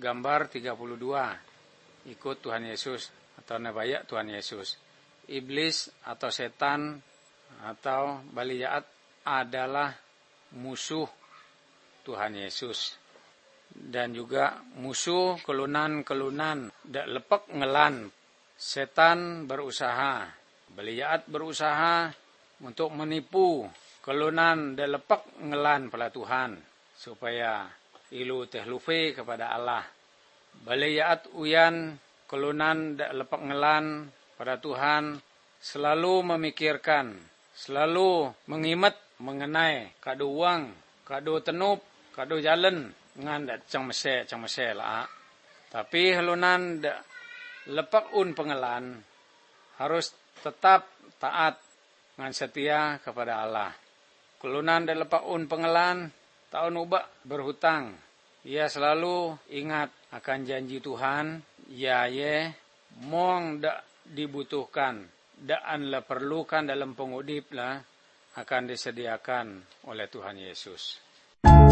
gambar 32. Ikut Tuhan Yesus atau nebaya Tuhan Yesus. Iblis atau setan atau baliyaat adalah musuh Tuhan Yesus. Dan juga musuh kelunan dak lepek ngelan. Setan berusaha, baliyaat berusaha untuk menipu kelunan dak lepek ngelan pada Tuhan supaya ilu teh lufe kepada Allah. Baliyaat uyan kelunan dak lepek ngelan pada Tuhan selalu memikirkan, selalu mengimet mengenai kado uang, kado tenup, kado jalan ngan dak cang mese lah. Tapi halunan dak lepak pengelan harus tetap taat ngan setia kepada Allah. Kelunan dak lepak pengelan tahun ubah berhutang. Ia selalu ingat akan janji Tuhan, ya mong dak dibutuhkan, dak anla perlukan dalam pengudip lah akan disediakan oleh Tuhan Yesus.